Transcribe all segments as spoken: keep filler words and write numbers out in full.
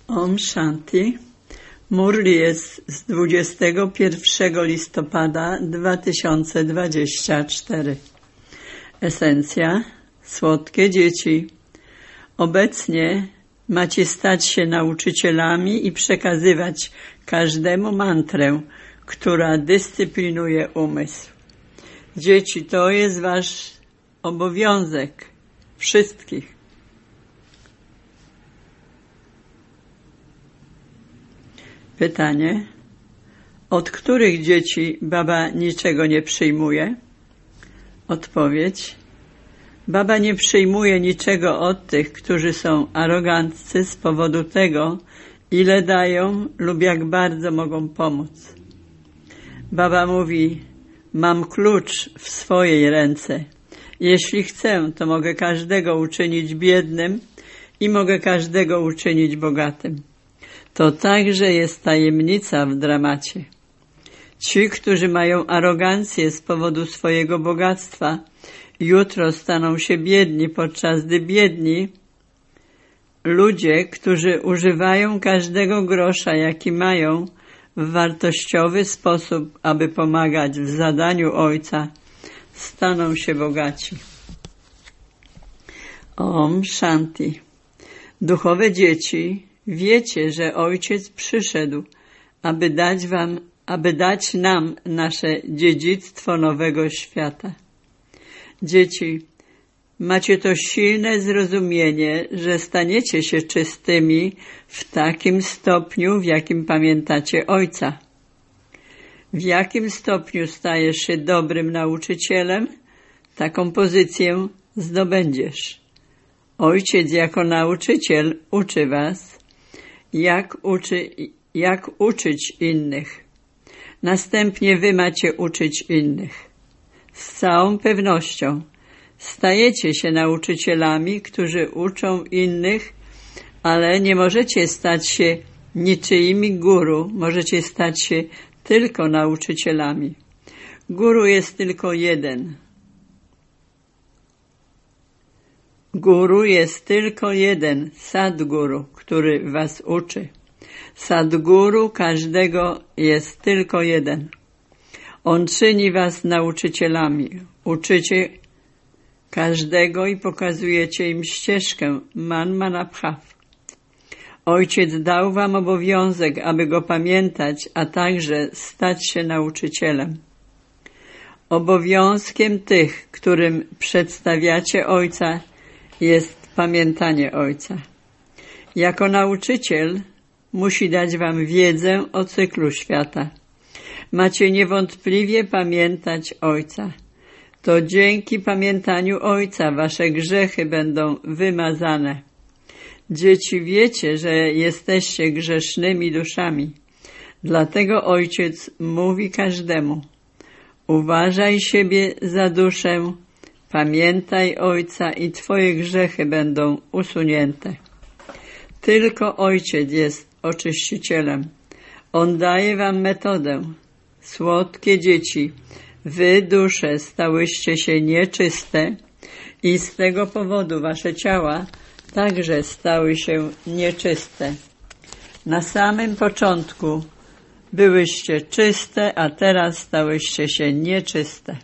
Om Shanti. Murli jest z dwudziestego pierwszego listopada dwa tysiące dwudziestego czwartego. Esencja. Słodkie dzieci. Obecnie macie stać się nauczycielami i przekazywać każdemu mantrę, która dyscyplinuje umysł. Dzieci, to jest wasz obowiązek wszystkich. Pytanie. Od których dzieci Baba niczego nie przyjmuje? Odpowiedź. Baba nie przyjmuje niczego od tych, którzy są aroganccy z powodu tego, ile dają lub jak bardzo mogą pomóc. Baba mówi, mam klucz w swojej ręce. Jeśli chcę, to mogę każdego uczynić biednym i mogę każdego uczynić bogatym. To także jest tajemnica w dramacie. Ci, którzy mają arogancję z powodu swojego bogactwa, jutro staną się biedni, podczas gdy biedni ludzie, którzy używają każdego grosza, jaki mają, w wartościowy sposób, aby pomagać w zadaniu Ojca, staną się bogaci. Om Shanti. Duchowe dzieci, wiecie, że Ojciec przyszedł, aby dać wam, aby dać nam nasze dziedzictwo nowego świata. Dzieci, macie to silne zrozumienie, że staniecie się czystymi w takim stopniu, w jakim pamiętacie Ojca. W jakim stopniu stajesz się dobrym nauczycielem, taką pozycję zdobędziesz. Ojciec jako nauczyciel uczy was, jak, uczy, jak uczyć innych. Następnie wy macie uczyć innych. Z całą pewnością stajecie się nauczycielami, którzy uczą innych, ale nie możecie stać się niczyimi guru, możecie stać się tylko nauczycielami. Guru jest tylko jeden. Guru jest tylko jeden, Sadguru, który was uczy. Sadguru każdego jest tylko jeden. On czyni was nauczycielami. Uczycie każdego i pokazujecie im ścieżkę Man Manabhav. Ojciec dał wam obowiązek, aby go pamiętać, a także stać się nauczycielem. Obowiązkiem tych, którym przedstawiacie Ojca, jest pamiętanie Ojca. Jako nauczyciel musi dać wam wiedzę o cyklu świata. Macie niewątpliwie pamiętać Ojca. To dzięki pamiętaniu Ojca wasze grzechy będą wymazane. Dzieci, wiecie, że jesteście grzesznymi duszami. Dlatego Ojciec mówi każdemu: uważaj siebie za duszę, pamiętaj Ojca i twoje grzechy będą usunięte. Tylko Ojciec jest oczyścicielem. On daje wam metodę. Słodkie dzieci, wy dusze stałyście się nieczyste i z tego powodu wasze ciała także stały się nieczyste. Na samym początku byłyście czyste, a teraz stałyście się nieczyste.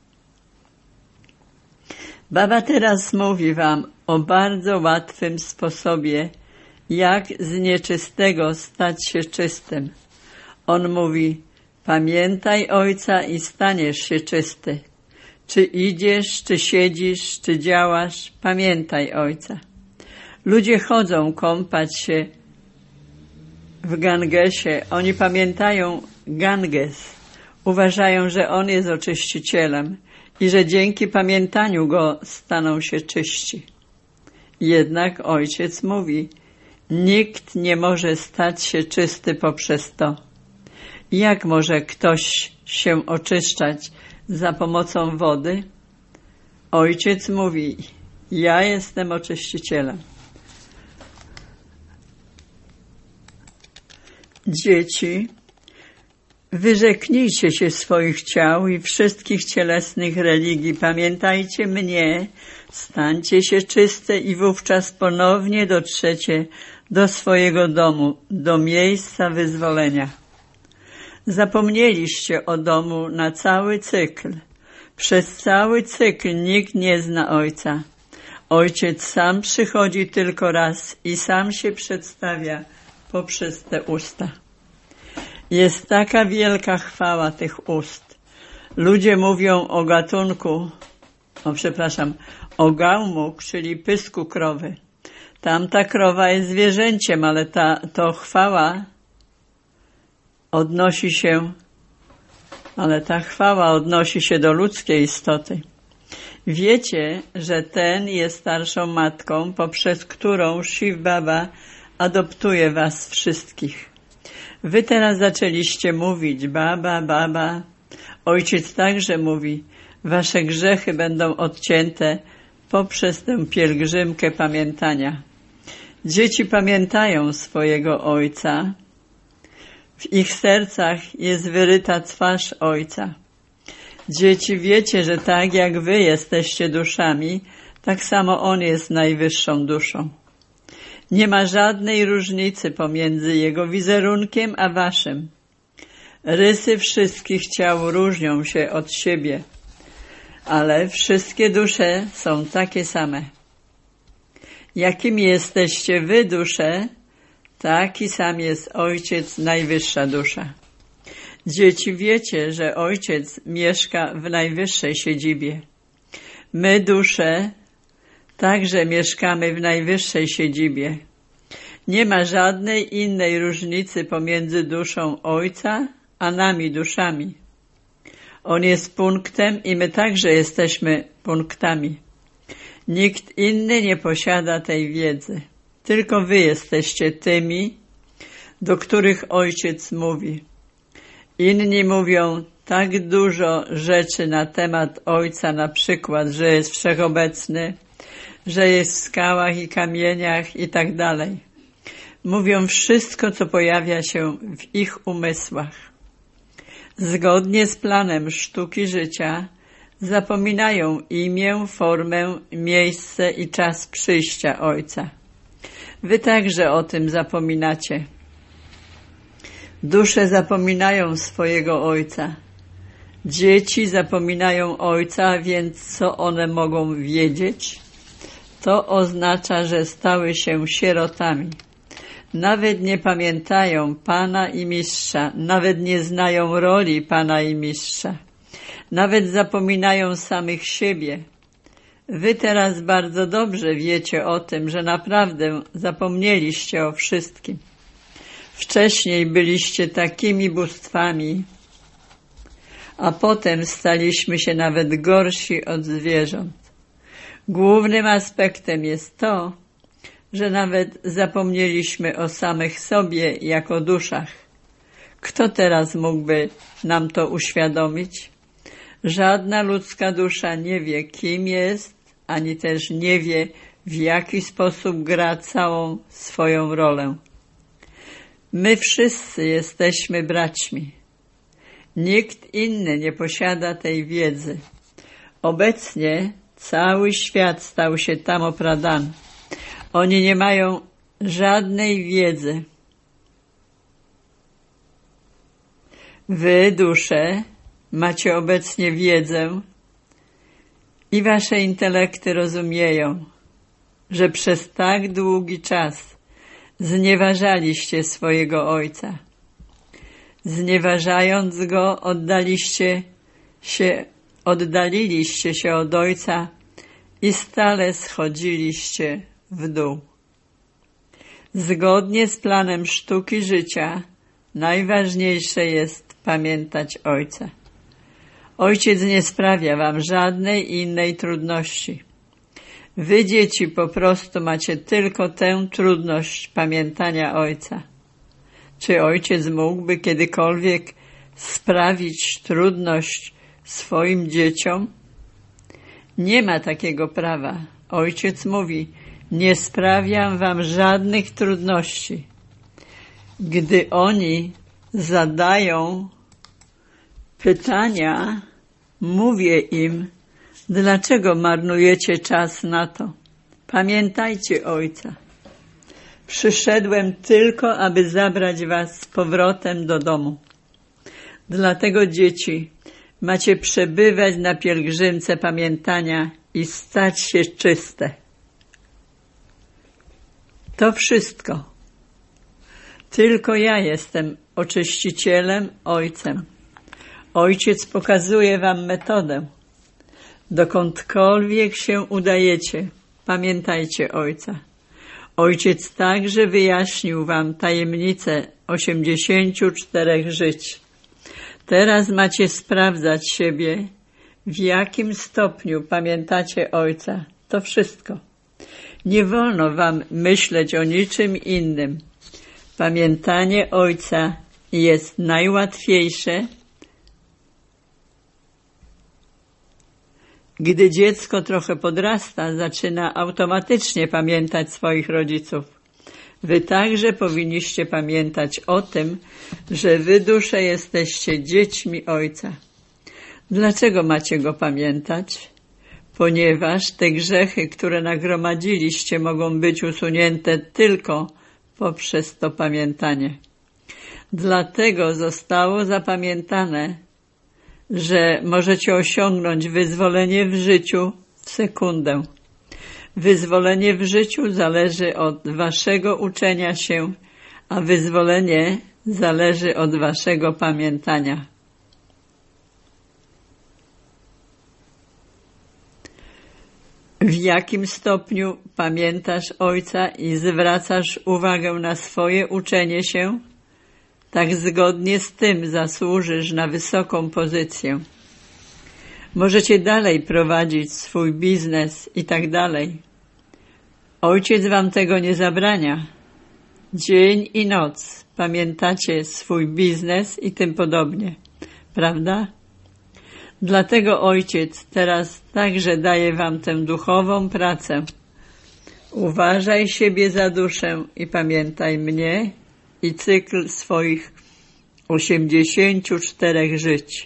Baba teraz mówi wam o bardzo łatwym sposobie, jak z nieczystego stać się czystym. On mówi: pamiętaj Ojca i staniesz się czysty. Czy idziesz, czy siedzisz, czy działasz, pamiętaj Ojca. Ludzie chodzą kąpać się w Gangesie. Oni pamiętają Ganges. Uważają, że on jest oczyścicielem i że dzięki pamiętaniu go staną się czyści. Jednak Ojciec mówi: nikt nie może stać się czysty poprzez to. Jak może ktoś się oczyszczać za pomocą wody? Ojciec mówi: ja jestem oczyścicielem. Dzieci, wyrzeknijcie się swoich ciał i wszystkich cielesnych religii. Pamiętajcie mnie, stańcie się czyste i wówczas ponownie dotrzecie do swojego domu, do miejsca wyzwolenia. Zapomnieliście o domu na cały cykl. Przez cały cykl nikt nie zna Ojca. Ojciec sam przychodzi tylko raz i sam się przedstawia poprzez te usta. Jest taka wielka chwała tych ust. Ludzie mówią o gatunku, o przepraszam, o gałmuk, czyli pysku krowy. Tamta krowa jest zwierzęciem, ale ta to chwała odnosi się, ale ta chwała odnosi się do ludzkiej istoty. Wiecie, że ten jest starszą matką, poprzez którą Shiv Baba adoptuje was wszystkich. Wy teraz zaczęliście mówić Baba, Baba. Ojciec także mówi, wasze grzechy będą odcięte poprzez tę pielgrzymkę pamiętania. Dzieci pamiętają swojego Ojca. W ich sercach jest wyryta twarz Ojca. Dzieci, wiecie, że tak jak wy jesteście duszami, tak samo On jest najwyższą duszą. Nie ma żadnej różnicy pomiędzy Jego wizerunkiem a waszym. Rysy wszystkich ciał różnią się od siebie, ale wszystkie dusze są takie same. Jakimi jesteście wy dusze, taki sam jest Ojciec, najwyższa dusza. Dzieci, wiecie, że Ojciec mieszka w najwyższej siedzibie. My, dusze, także mieszkamy w najwyższej siedzibie. Nie ma żadnej innej różnicy pomiędzy duszą Ojca a nami, duszami. On jest punktem i my także jesteśmy punktami. Nikt inny nie posiada tej wiedzy. Tylko wy jesteście tymi, do których Ojciec mówi. Inni mówią tak dużo rzeczy na temat Ojca, na przykład, że jest wszechobecny, że jest w skałach i kamieniach i tak dalej. Mówią wszystko, co pojawia się w ich umysłach. Zgodnie z planem sztuki życia zapominają imię, formę, miejsce i czas przyjścia Ojca. Wy także o tym zapominacie. Dusze zapominają swojego Ojca. Dzieci zapominają Ojca, a więc co one mogą wiedzieć? To oznacza, że stały się sierotami. Nawet nie pamiętają Pana i Mistrza, nawet nie znają roli Pana i Mistrza. Nawet zapominają samych siebie. Wy teraz bardzo dobrze wiecie o tym, że naprawdę zapomnieliście o wszystkim. Wcześniej byliście takimi bóstwami, a potem staliśmy się nawet gorsi od zwierząt. Głównym aspektem jest to, że nawet zapomnieliśmy o samych sobie jako duszach. Kto teraz mógłby nam to uświadomić? Żadna ludzka dusza nie wie, kim jest, ani też nie wie, w jaki sposób gra całą swoją rolę. My wszyscy jesteśmy braćmi. Nikt inny nie posiada tej wiedzy. Obecnie cały świat stał się Tamo Pradhan. Oni nie mają żadnej wiedzy. Wy, dusze, macie obecnie wiedzę i wasze intelekty rozumieją, że przez tak długi czas znieważaliście swojego Ojca. Znieważając Go, oddaliście się, oddaliliście się od Ojca i stale schodziliście w dół. Zgodnie z planem sztuki życia najważniejsze jest pamiętać Ojca. Ojciec nie sprawia wam żadnej innej trudności. Wy, dzieci, po prostu macie tylko tę trudność pamiętania Ojca. Czy Ojciec mógłby kiedykolwiek sprawić trudność swoim dzieciom? Nie ma takiego prawa. Ojciec mówi, nie sprawiam wam żadnych trudności. Gdy oni zadają pytania, mówię im, dlaczego marnujecie czas na to? Pamiętajcie Ojca. Przyszedłem tylko, aby zabrać was z powrotem do domu. Dlatego, dzieci, macie przebywać na pielgrzymce pamiętania i stać się czyste. To wszystko. Tylko ja jestem oczyścicielem, Ojcem. Ojciec pokazuje wam metodę. Dokądkolwiek się udajecie, pamiętajcie Ojca. Ojciec także wyjaśnił wam tajemnicę osiemdziesięciu czterech żyć. Teraz macie sprawdzać siebie, w jakim stopniu pamiętacie Ojca. To wszystko. Nie wolno wam myśleć o niczym innym. Pamiętanie Ojca jest najłatwiejsze, gdy dziecko trochę podrasta, zaczyna automatycznie pamiętać swoich rodziców. Wy także powinniście pamiętać o tym, że wy dusze jesteście dziećmi Ojca. Dlaczego macie Go pamiętać? Ponieważ te grzechy, które nagromadziliście, mogą być usunięte tylko poprzez to pamiętanie. Dlatego zostało zapamiętane, że możecie osiągnąć wyzwolenie w życiu w sekundę. Wyzwolenie w życiu zależy od waszego uczenia się, a wyzwolenie zależy od waszego pamiętania. W jakim stopniu pamiętasz Ojca i zwracasz uwagę na swoje uczenie się, tak zgodnie z tym zasłużysz na wysoką pozycję. Możecie dalej prowadzić swój biznes i tak dalej. Ojciec wam tego nie zabrania. Dzień i noc pamiętacie swój biznes i tym podobnie. Prawda? Dlatego Ojciec teraz także daje wam tę duchową pracę. Uważaj siebie za duszę i pamiętaj mnie i cykl swoich osiemdziesięciu czterech żyć.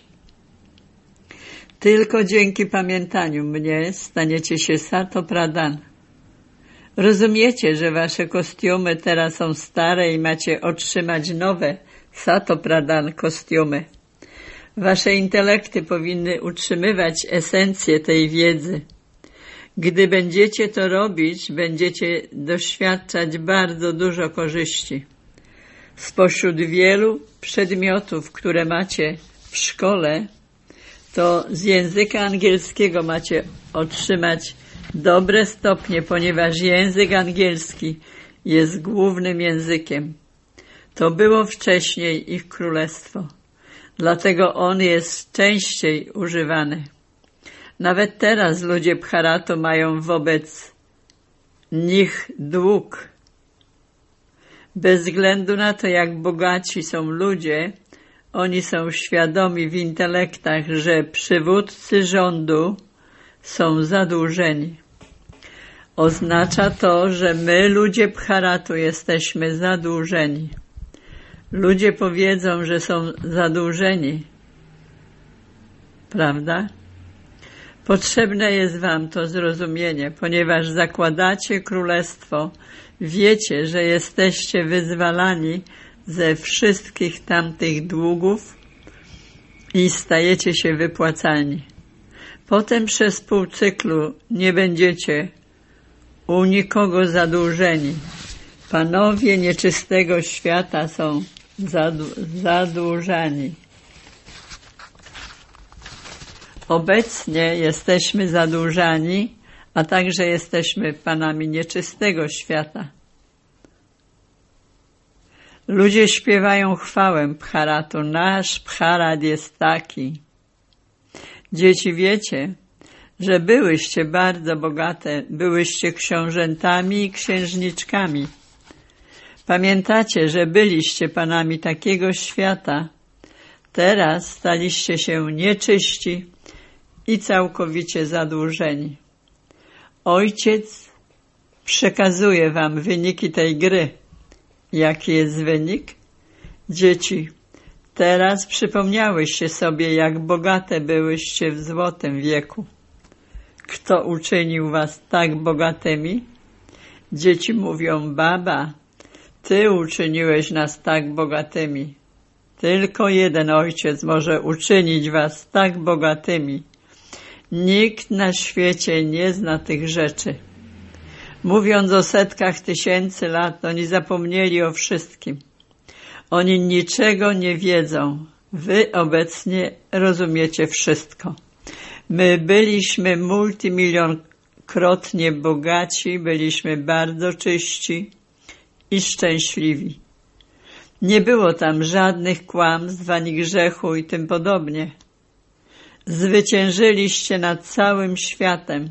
Tylko dzięki pamiętaniu mnie staniecie się Sato Pradhan. Rozumiecie, że wasze kostiumy teraz są stare i macie otrzymać nowe Sato Pradhan kostiumy. Wasze intelekty powinny utrzymywać esencję tej wiedzy. Gdy będziecie to robić, będziecie doświadczać bardzo dużo korzyści. Spośród wielu przedmiotów, które macie w szkole, to z języka angielskiego macie otrzymać dobre stopnie, ponieważ język angielski jest głównym językiem. To było wcześniej ich królestwo. Dlatego on jest częściej używany. Nawet teraz ludzie Bharatu mają wobec nich dług. Bez względu na to, jak bogaci są ludzie, oni są świadomi w intelektach, że przywódcy rządu są zadłużeni. Oznacza to, że my, ludzie Bharatu, jesteśmy zadłużeni. Ludzie powiedzą, że są zadłużeni. Prawda? Potrzebne jest wam to zrozumienie, ponieważ zakładacie królestwo, wiecie, że jesteście wyzwalani ze wszystkich tamtych długów i stajecie się wypłacalni. Potem przez pół cyklu nie będziecie u nikogo zadłużeni. Panowie nieczystego świata są zadłużani. Obecnie jesteśmy zadłużani, a także jesteśmy panami nieczystego świata. Ludzie śpiewają chwałę Bharatu. Nasz Bharat jest taki. Dzieci, wiecie, że byłyście bardzo bogate, byłyście książętami i księżniczkami. Pamiętacie, że byliście panami takiego świata. Teraz staliście się nieczyści i całkowicie zadłużeni. Ojciec przekazuje wam wyniki tej gry. Jaki jest wynik? Dzieci, teraz przypomniałyście sobie, jak bogate byłyście w złotym wieku. Kto uczynił was tak bogatymi? Dzieci mówią, baba, Ty uczyniłeś nas tak bogatymi. Tylko jeden Ojciec może uczynić was tak bogatymi. Nikt na świecie nie zna tych rzeczy. Mówiąc o setkach tysięcy lat, oni zapomnieli o wszystkim. Oni niczego nie wiedzą. Wy obecnie rozumiecie wszystko. My byliśmy multimilionkrotnie bogaci, byliśmy bardzo czyści i szczęśliwi. Nie było tam żadnych kłamstw ani grzechu i tym podobnie. Zwyciężyliście nad całym światem.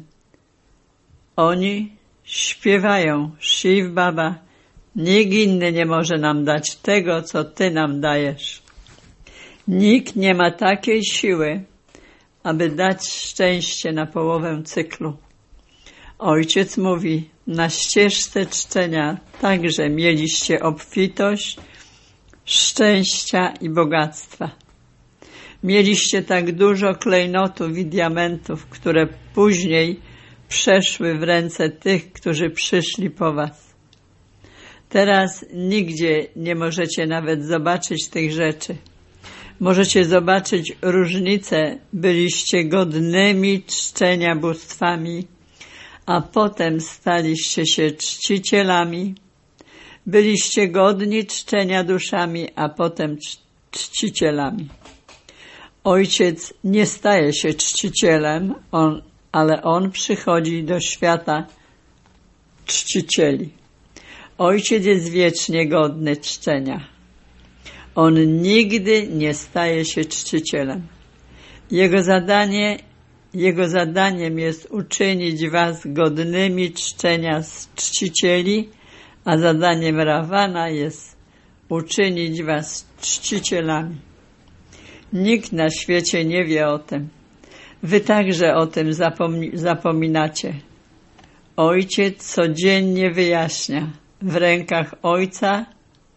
Oni śpiewają, Shiv Baba, nikt inny nie może nam dać tego, co Ty nam dajesz. Nikt nie ma takiej siły, aby dać szczęście na połowę cyklu. Ojciec mówi, na ścieżce czczenia także mieliście obfitość, szczęścia i bogactwa. Mieliście tak dużo klejnotów i diamentów, które później przeszły w ręce tych, którzy przyszli po was. Teraz nigdzie nie możecie nawet zobaczyć tych rzeczy. Możecie zobaczyć różnicę. Byliście godnymi czczenia bóstwami, a potem staliście się czcicielami. Byliście godni czczenia duszami, a potem czcicielami. Ojciec nie staje się czcicielem, on, ale On przychodzi do świata czcicieli. Ojciec jest wiecznie godny czczenia. On nigdy nie staje się czcicielem. Jego zadanie, jego zadaniem jest uczynić was godnymi czczenia z czcicieli, a zadaniem Rawana jest uczynić was czcicielami. Nikt na świecie nie wie o tym. Wy także o tym zapomni- zapominacie. Ojciec codziennie wyjaśnia. W rękach Ojca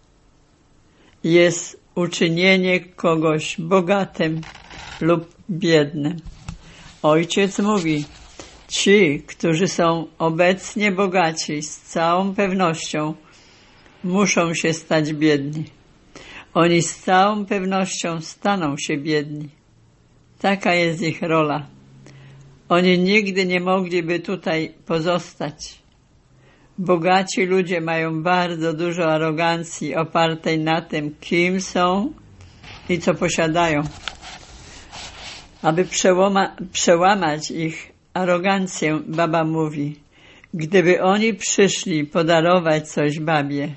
jest uczynienie kogoś bogatym lub biednym. Ojciec mówi, ci, którzy są obecnie bogaci, z całą pewnością muszą się stać biedni. Oni z całą pewnością staną się biedni. Taka jest ich rola. Oni nigdy nie mogliby tutaj pozostać. Bogaci ludzie mają bardzo dużo arogancji opartej na tym, kim są i co posiadają. Aby przełoma, przełamać ich arogancję, Baba mówi, gdyby oni przyszli podarować coś babie,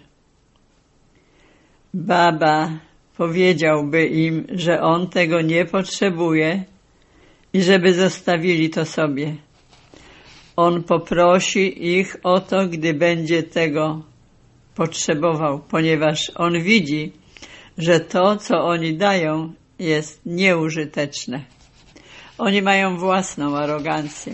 Baba powiedziałby im, że on tego nie potrzebuje i żeby zostawili to sobie. On poprosi ich o to, gdy będzie tego potrzebował, ponieważ on widzi, że to, co oni dają, jest nieużyteczne. Oni mają własną arogancję.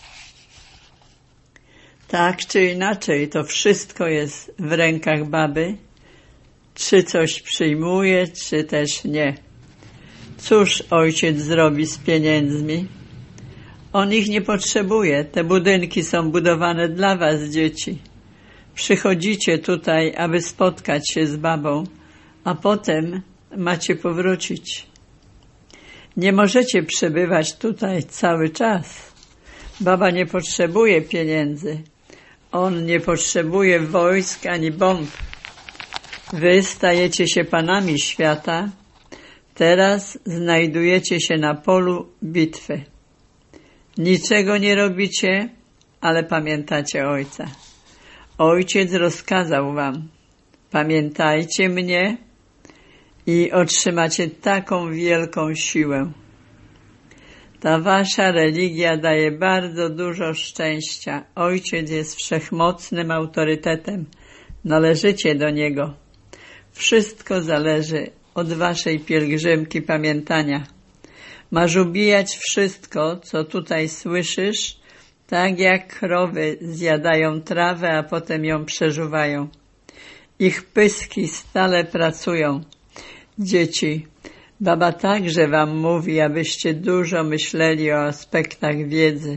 Tak czy inaczej, to wszystko jest w rękach Baby, czy coś przyjmuje, czy też nie. Cóż ojciec zrobi z pieniędzmi? On ich nie potrzebuje. Te budynki są budowane dla was, dzieci. Przychodzicie tutaj, aby spotkać się z Babą, a potem macie powrócić. Nie możecie przebywać tutaj cały czas. Baba nie potrzebuje pieniędzy. On nie potrzebuje wojsk ani bomb. Wy stajecie się panami świata. Teraz znajdujecie się na polu bitwy. Niczego nie robicie, ale pamiętacie Ojca. Ojciec rozkazał wam, pamiętajcie mnie i otrzymacie taką wielką siłę. Ta wasza religia daje bardzo dużo szczęścia. Ojciec jest wszechmocnym autorytetem. Należycie do Niego. Wszystko zależy od waszej pielgrzymki pamiętania. Masz ubijać wszystko, co tutaj słyszysz, tak jak krowy zjadają trawę, a potem ją przeżuwają. Ich pyski stale pracują. Dzieci, Baba także wam mówi, abyście dużo myśleli o aspektach wiedzy.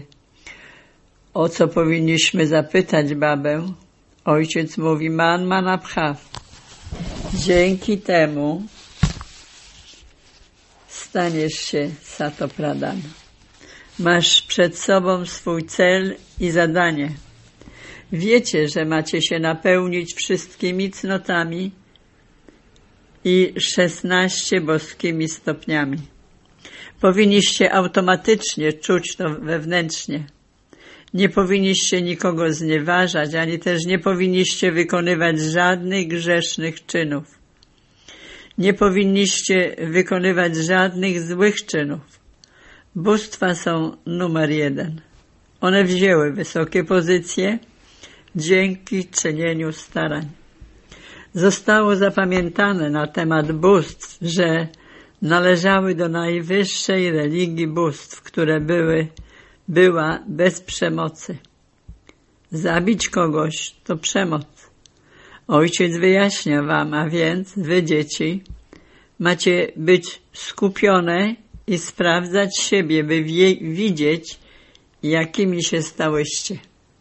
O co powinniśmy zapytać Babę? Ojciec mówi, man manabhav. Dzięki temu staniesz się Satopradhan. Masz przed sobą swój cel i zadanie. Wiecie, że macie się napełnić wszystkimi cnotami i szesnaście boskimi stopniami. Powinniście automatycznie czuć to wewnętrznie. Nie powinniście nikogo znieważać, ani też nie powinniście wykonywać żadnych grzesznych czynów. Nie powinniście wykonywać żadnych złych czynów. Bóstwa są numer jeden. One wzięły wysokie pozycje dzięki czynieniu starań. Zostało zapamiętane na temat bóstw, że należały do najwyższej religii bóstw, które były, była bez przemocy. Zabić kogoś to przemoc. Ojciec wyjaśnia wam, a więc wy, dzieci, macie być skupione i sprawdzać siebie, by wie, widzieć, jakimi się stałyście.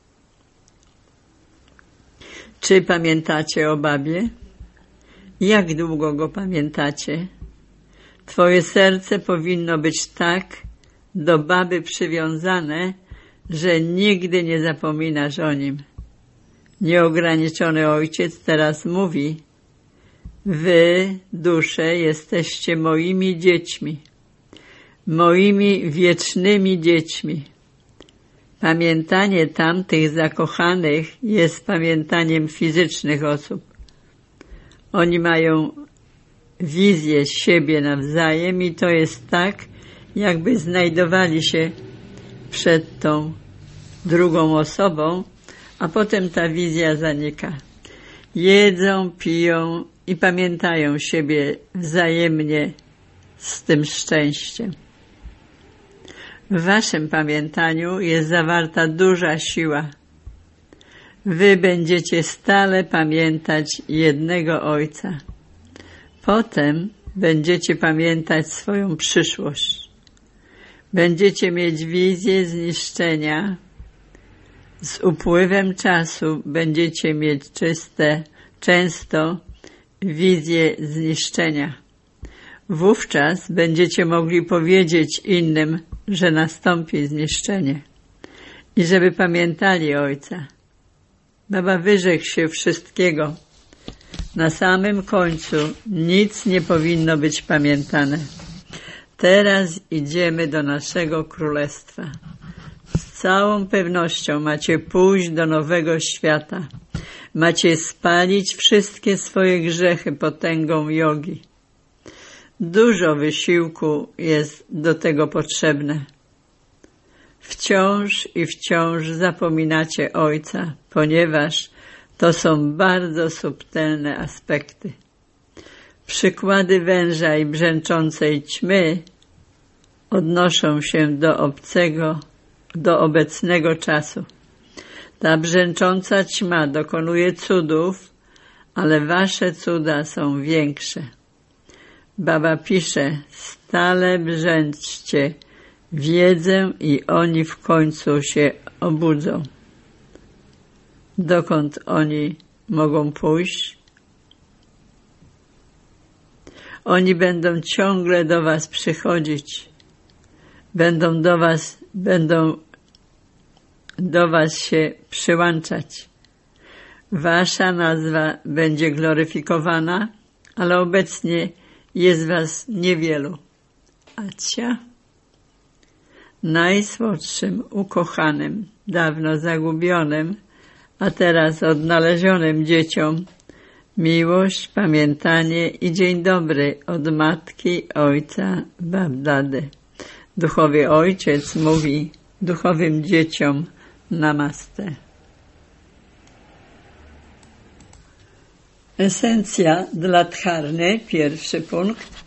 Czy pamiętacie o babie? Jak długo go pamiętacie? Twoje serce powinno być tak do baby przywiązane, że nigdy nie zapominasz o nim. Nieograniczony Ojciec teraz mówi: wy, dusze, jesteście moimi dziećmi, moimi wiecznymi dziećmi. Pamiętanie tamtych zakochanych jest pamiętaniem fizycznych osób. Oni mają wizję siebie nawzajem i to jest tak, jakby znajdowali się przed tą drugą osobą, a potem ta wizja zanika. Jedzą, piją i pamiętają siebie wzajemnie z tym szczęściem. W waszym pamiętaniu jest zawarta duża siła. Wy będziecie stale pamiętać jednego Ojca. Potem będziecie pamiętać swoją przyszłość. Będziecie mieć wizję zniszczenia. Z upływem czasu będziecie mieć czyste, często wizję zniszczenia. Wówczas będziecie mogli powiedzieć innym, że nastąpi zniszczenie i żeby pamiętali Ojca. Baba wyrzekł się wszystkiego. Na samym końcu nic nie powinno być pamiętane. Teraz idziemy do naszego królestwa. Z całą pewnością macie pójść do nowego świata. Macie spalić wszystkie swoje grzechy potęgą jogi. Dużo wysiłku jest do tego potrzebne. Wciąż i wciąż zapominacie Ojca, ponieważ to są bardzo subtelne aspekty. Przykłady węża i brzęczącej ćmy odnoszą się do obcego, do obecnego czasu. Ta brzęcząca ćma dokonuje cudów, ale wasze cuda są większe. Baba pisze: stale brzęczcie wiedzę i oni w końcu się obudzą. Dokąd oni mogą pójść? Oni będą ciągle do was przychodzić. Będą do was, będą do was się przyłączać. Wasza nazwa będzie gloryfikowana, ale obecnie jest was niewielu. Acia. Najsłodszym, ukochanym, dawno zagubionym, a teraz odnalezionym dzieciom miłość, pamiętanie i dzień dobry od matki, ojca, babdady. Duchowy Ojciec mówi duchowym dzieciom namaste. Esencja dla dharny, pierwszy punkt.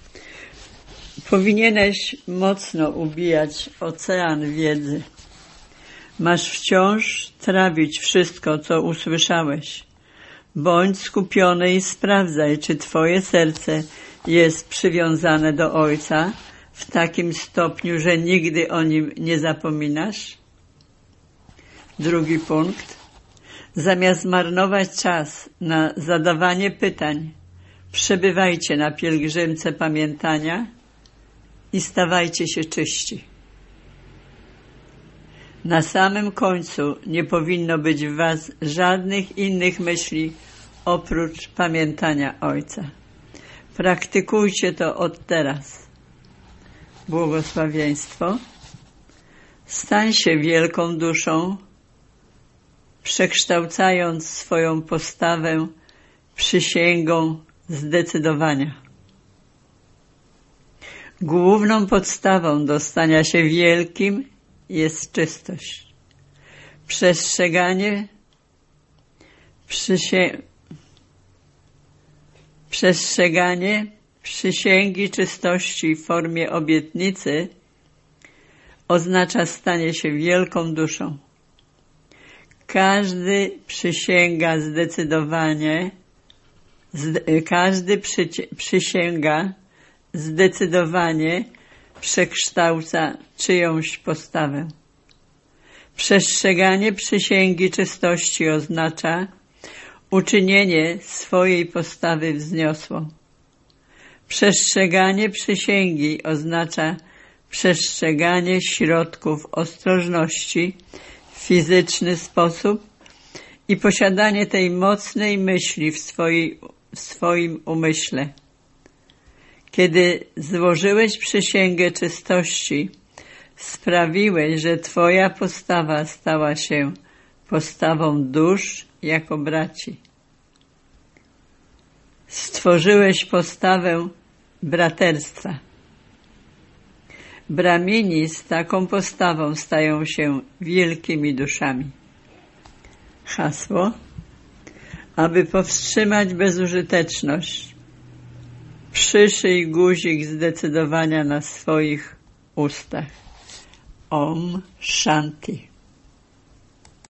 Powinieneś mocno ubijać ocean wiedzy. Masz wciąż trawić wszystko, co usłyszałeś. Bądź skupiony i sprawdzaj, czy twoje serce jest przywiązane do Ojca w takim stopniu, że nigdy o Nim nie zapominasz. Drugi punkt. Zamiast marnować czas na zadawanie pytań, Przebywajcie na pielgrzymce pamiętania i stawajcie się czyści. Na samym końcu nie powinno być w was żadnych innych myśli oprócz pamiętania Ojca. Praktykujcie to od teraz. Błogosławieństwo. Stań się wielką duszą, przekształcając swoją postawę przysięgą zdecydowania. Główną podstawą do stania się wielkim jest czystość. Przestrzeganie przysię... Przestrzeganie przysięgi czystości w formie obietnicy oznacza stanie się wielką duszą. Każdy przysięga zdecydowanie, zd, każdy przy, przysięga zdecydowanie przekształca czyjąś postawę. Przestrzeganie przysięgi czystości oznacza uczynienie swojej postawy wzniosłą. Przestrzeganie przysięgi oznacza przestrzeganie środków ostrożności w fizyczny sposób i posiadanie tej mocnej myśli w, swojej, w swoim umyśle. Kiedy złożyłeś przysięgę czystości, sprawiłeś, że twoja postawa stała się postawą dusz jako braci. Stworzyłeś postawę braterstwa. Brahmini z taką postawą stają się wielkimi duszami. Hasło: aby powstrzymać bezużyteczność, przyszyj guzik zdecydowania na swoich ustach. Om Shanti.